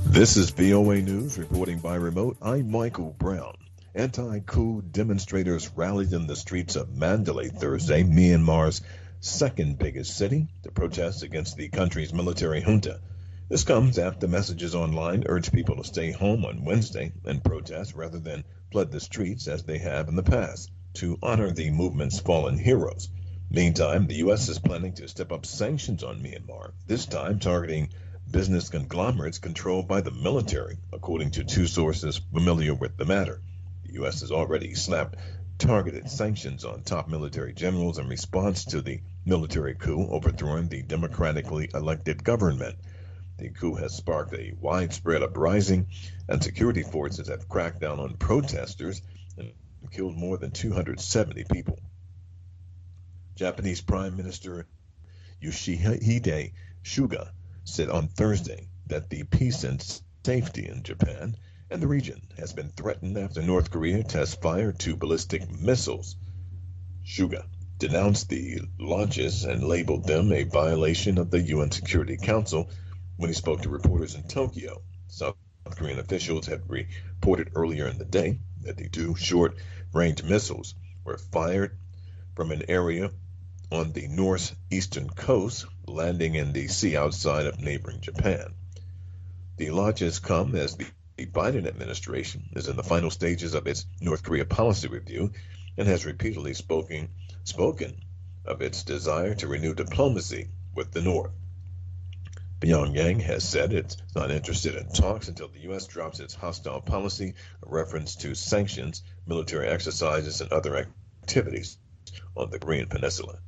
This is VOA News reporting by remote. I'm Michael Brown. Anti-coup demonstrators rallied in the streets of Mandalay Thursday, Myanmar's second biggest city, to protest against the country's military junta. This comes after messages online urged people to stay home on Wednesday and protest rather than flood the streets as they have in the past to honor the movement's fallen heroes. Meantime, the U.S. is planning to step up sanctions on Myanmar, this time targeting business conglomerates controlled by the military, according to two sources familiar with the matter. The U.S. has already slapped targeted sanctions on top military generals in response to the military coup overthrowing the democratically elected government. The coup has sparked a widespread uprising, and security forces have cracked down on protesters and killed more than 270 people. Japanese Prime Minister Yoshihide Suga said on Thursday that the peace and safety in Japan and the region has been threatened after North Korea test fired two ballistic missiles. Suga denounced the launches and labeled them a violation of the UN Security Council when he spoke to reporters in Tokyo. South Korean officials had reported earlier in the day that the two short-range missiles were fired from an area on the northeastern coast, landing in the sea outside of neighboring Japan. The launches come as the Biden administration is in the final stages of its North Korea policy review and has repeatedly spoken of its desire to renew diplomacy with the North. Pyongyang has said it's not interested in talks until the U.S. drops its hostile policy, a reference to sanctions, military exercises, and other activities on the Korean Peninsula.